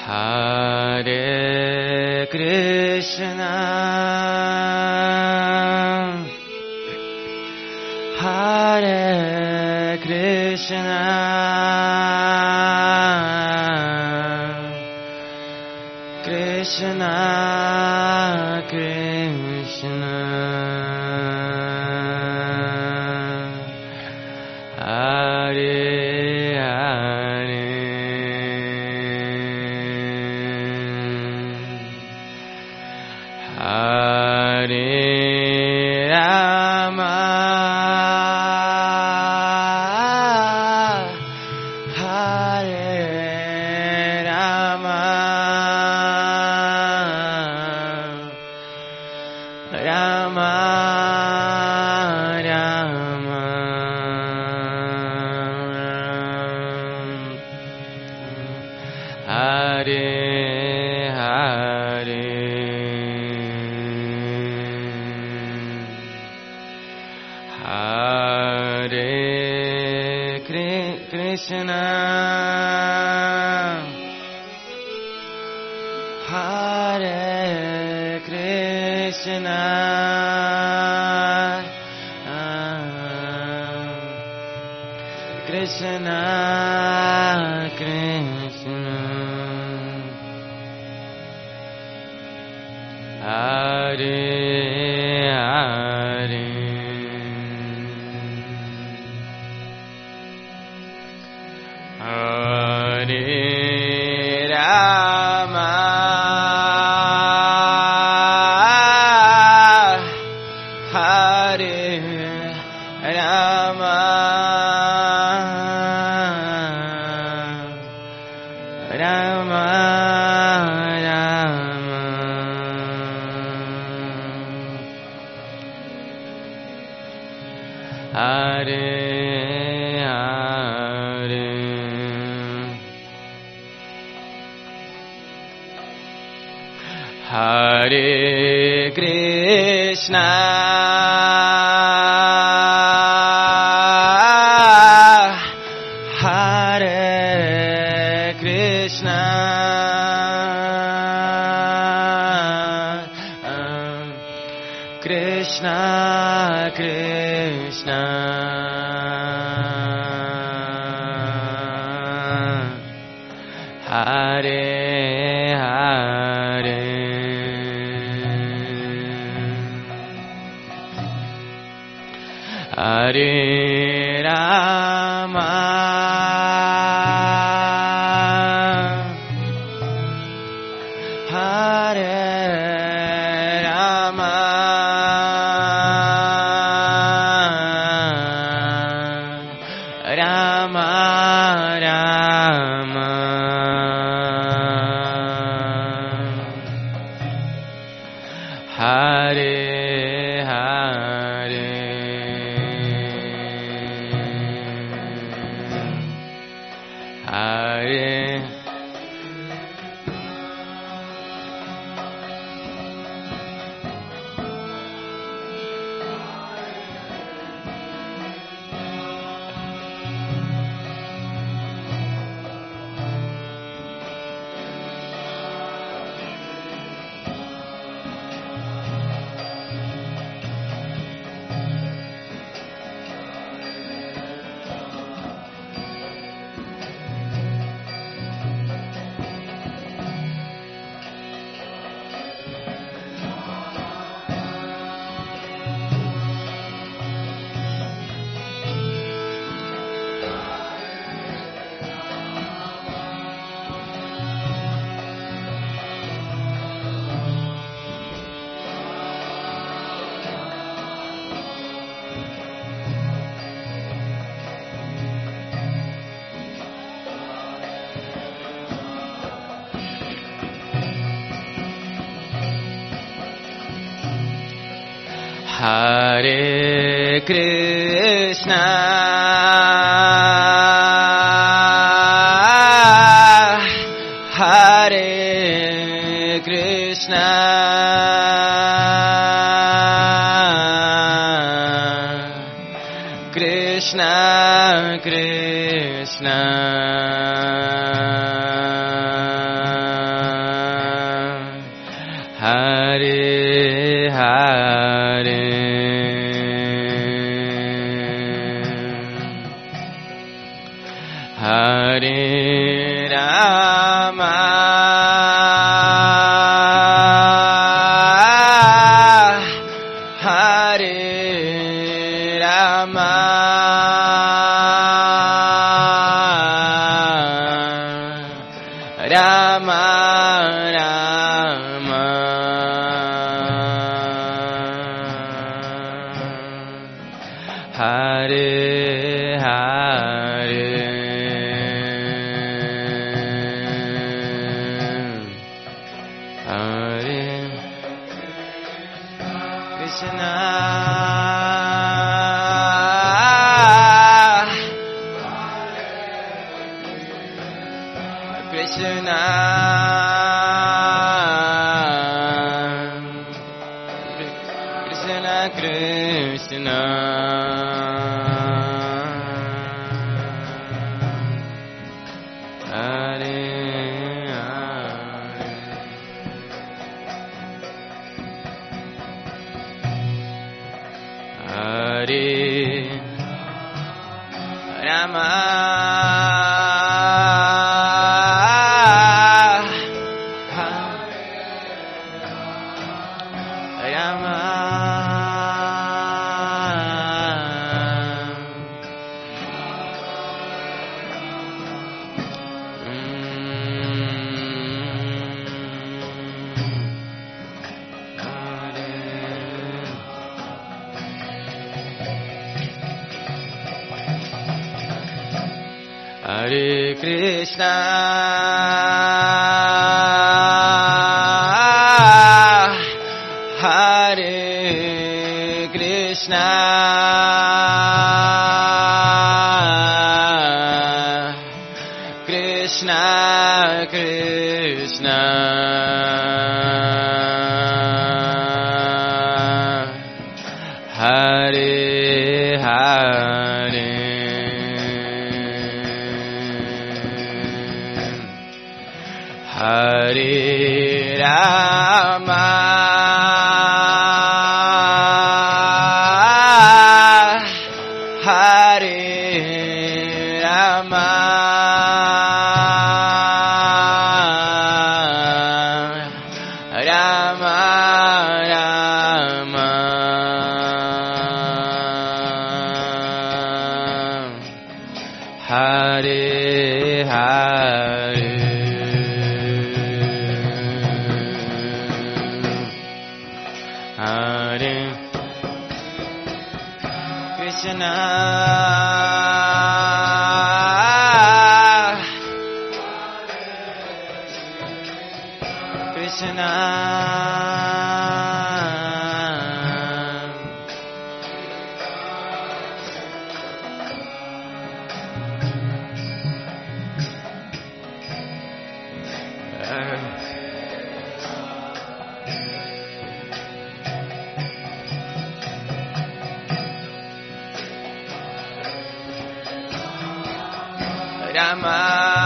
Hare Krishna, Hare Krishna, Krishna Krishna, Hare Hare Krishna, Hare Krishna, Krishna Krishna, Hare Hare Rama, Hare Rama, Rama Rama, Hare Hare Krishna, Hare Krishna, Krishna Krishna, Hare Hare Hare Rama Hare Rama Rama Rama Hare Hare Hare Krishna Krishna Krishna Krishna Hare Hare Rama Hare Krishna Hare Krishna Krishna Krishna Hare Hare Hare Rama Hare Rama Rama Rama Hare Hare Hare Krishna Krishna Rama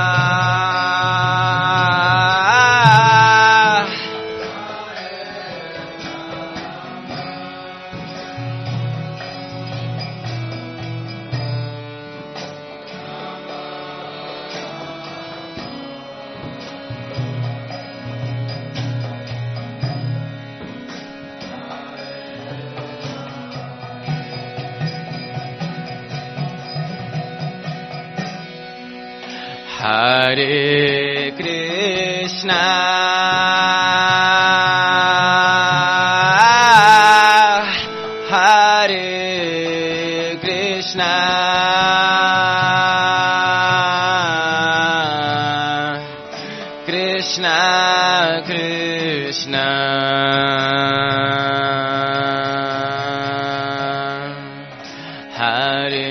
Hare Krishna Hare Krishna Krishna Krishna Hare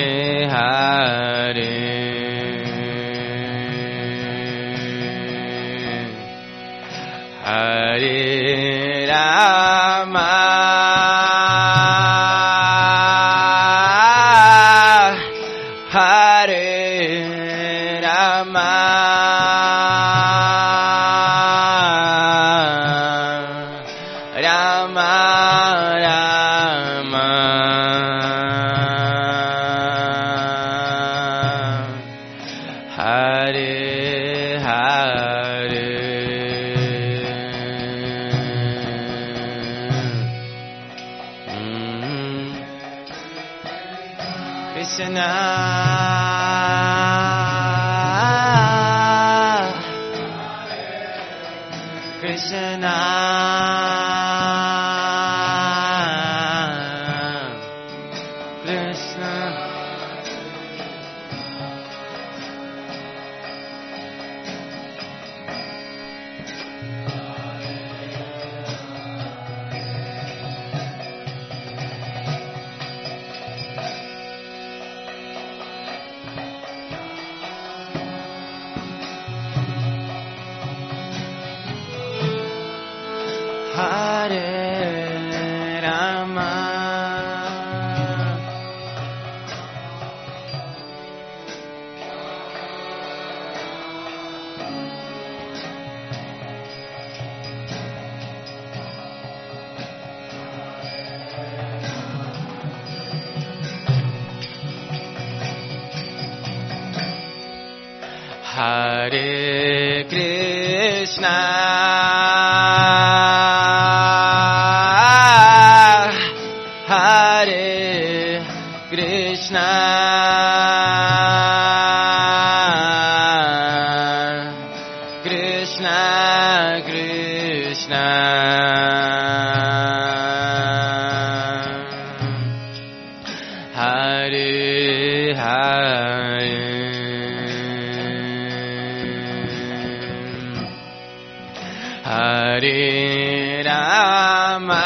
Hare Hare Rama Hare Rama Hare Rama, Hare Krishna, Hare Krishna, Krishna Krishna, Hare Hare, Hare Rama,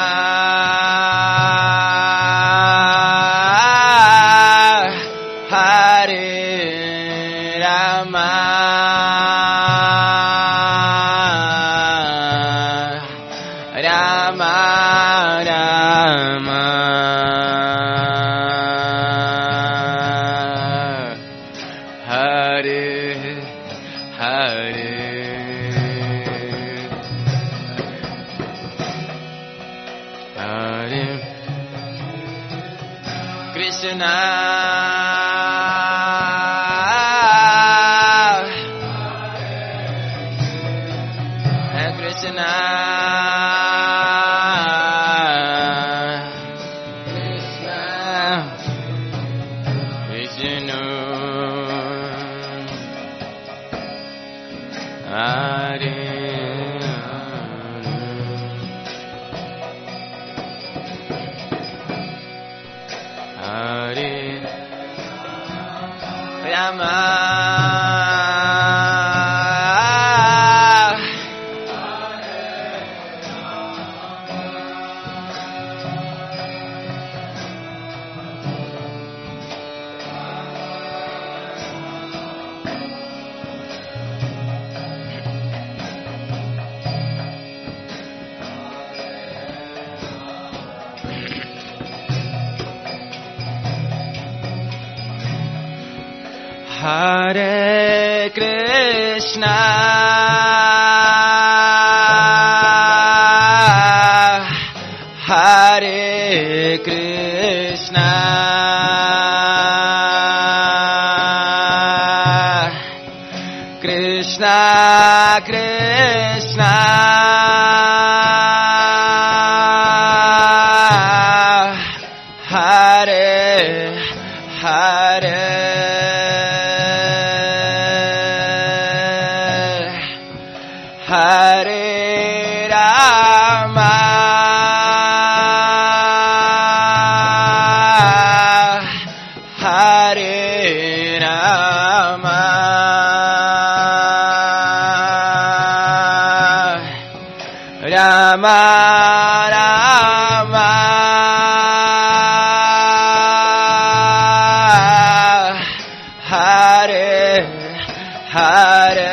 Rama Rama, Hare Hare, Hare Krishna, Hare Krishna, Hare Krishna, Hare Krishna, Krishna Krishna, Hare Hare, Hare Rama, Hare Rama, Rama Rama, Hare Hare,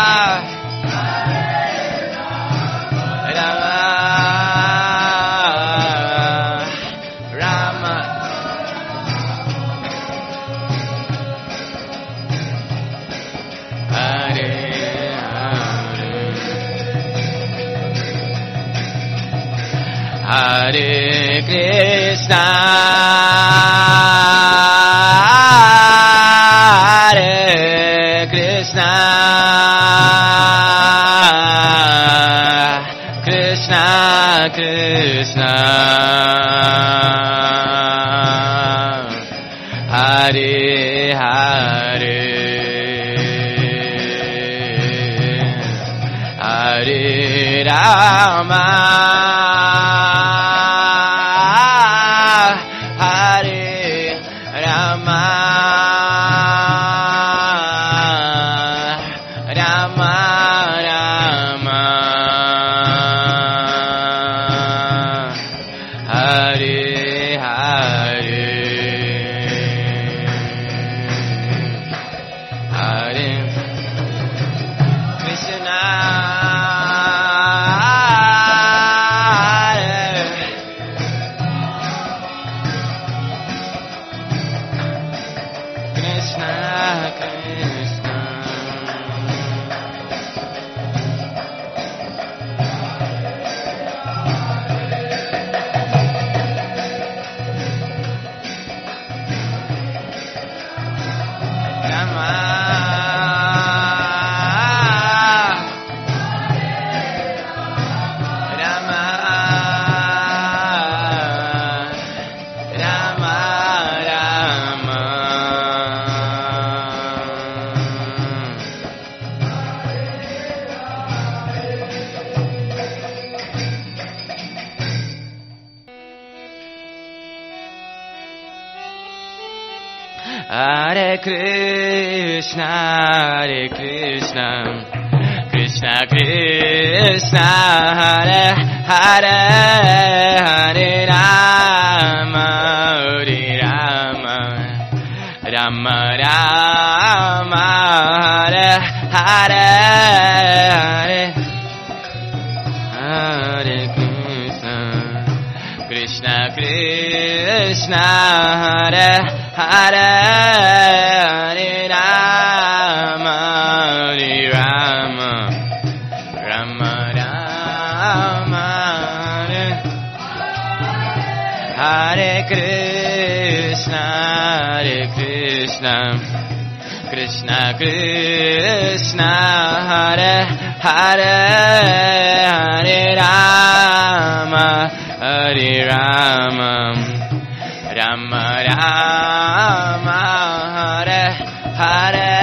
Hare Krishna, Hare Krishna, Krishna Krishna, Hare Hare, Hare Rama, Hare Krishna, Hare Krishna, Krishna Krishna, Hare Hare, Hare Rama, Hare Rama, Rama Rama, Hare Hare, Hare Krishna, Krishna Krishna, Hare Hare Hare Rama, Hare Rama, Rama Rama, Hare Krishna, Hare Krishna, Krishna Krishna, Hare Hare, Hare Rama, Hare Rama, Rama Rama, Hare Hare,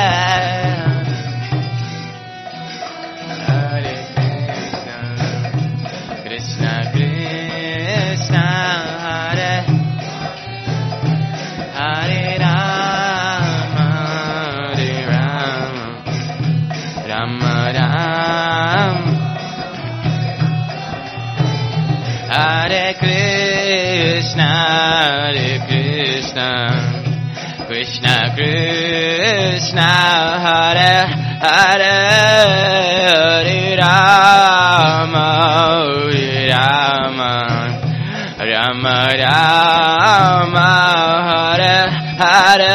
Hare Krishna, Krishna Krishna, Hare Hare Rama, Hare Rama, Rama Rama, Hare Krishna, Hare Krishna, Krishna Krishna, Hare Hare, Hare Rama, Hare Rama, Rama Rama, Hare Hare,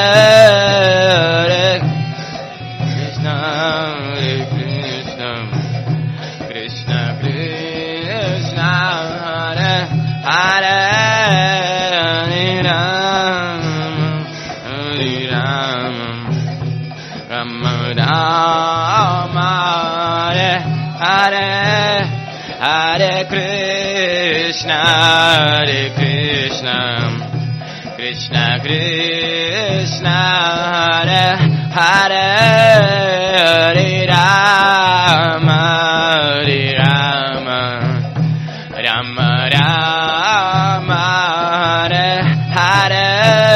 Hare Krishna, Krishna Krishna, Hare Hare, Hare Rama, Hare Rama, Rama Rama, Hare Hare, Hare Krishna, Hare Krishna, Krishna Krishna, Hare Hare, Hare Rama, Hare Rama, Rama Rama, Hare Hare,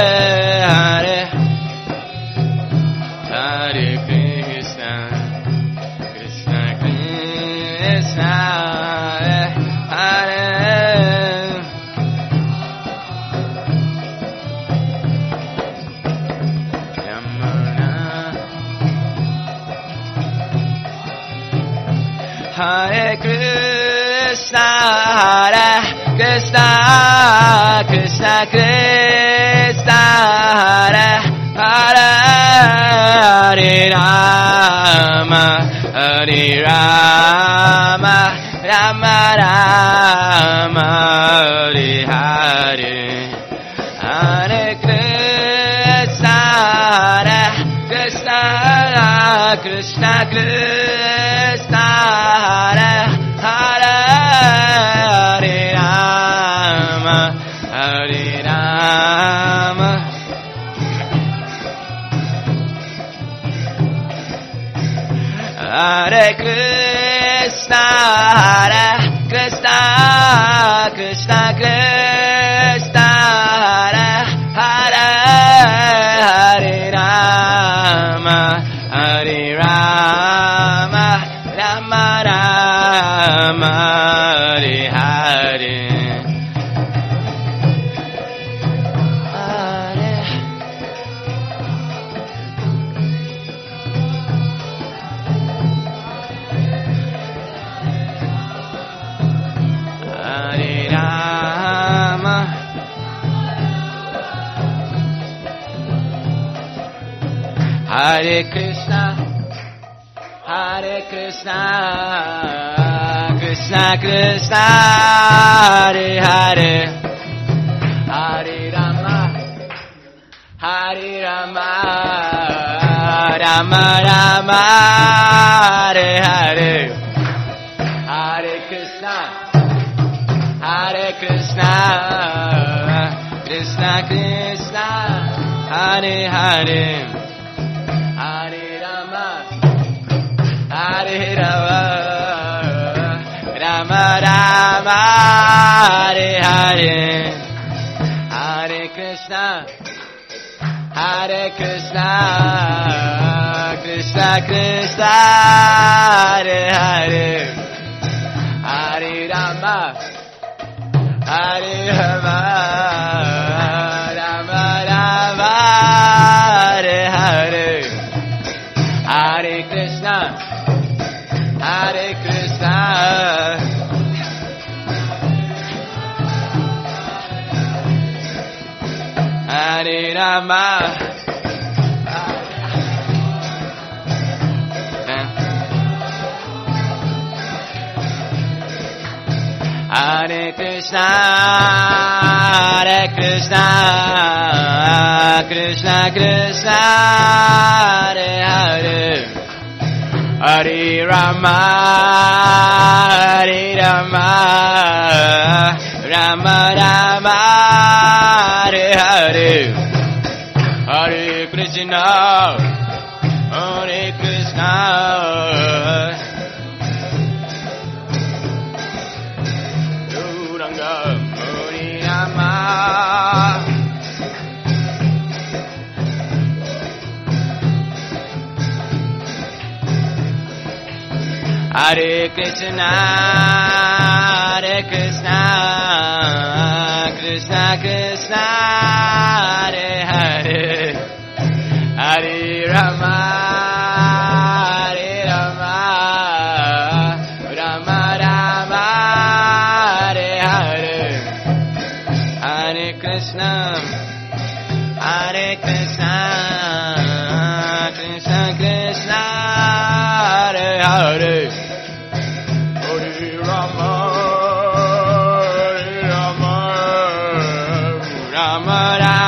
Hare Krishna, Krishna Krishna, Hare Hare Krishna, Hare Krishna, Krishna Krishna, Hare Hare, Hare Rama, Hare Rama, Rama Rama Rama Hare Hare Hare Krishna Hare Krishna Krishna Krishna Hare Hare Hare Rama Hare Rama Hare Krishna Hare Krishna Krishna Krishna Hare Hare Hare Rama Hare Rama Rama Rama Hare Hare Hare Krishna, Hare Krishna, Krishna Krishna, Hare Hare, Hare Rama, Hare Rama, Rama Rama, Hare Hare, Hare Krishna, Hare Krishna, Krishna Krishna, Hare Hare. Hare Rama, Hare Rama, Rama Rama, Hare Hare, Hare Krishna, Hare Krishna, Krishna Krishna, Hare Hare, Hare Rama, Hare Rama, Rama Rama, Hare Hare. Hare Krishna, Hare Krishna, Hare Rama, Hare Krishna, Hare Krishna, Krishna Krishna, Hare Hare, Hare Rama, Hare Rama, Rama Rama, Hare Hare, Hare Krishna, Hare Krishna, Duranga, Hare Rama. Hare Krishna, Hare Krishna, Krishna Krishna, Hare Hare, Hare Rama, Hare Rama, Rama Rama, Hare Hare, Hare Krishna, Hare Krishna, Krishna Krishna, Hare Hare. Rama Rama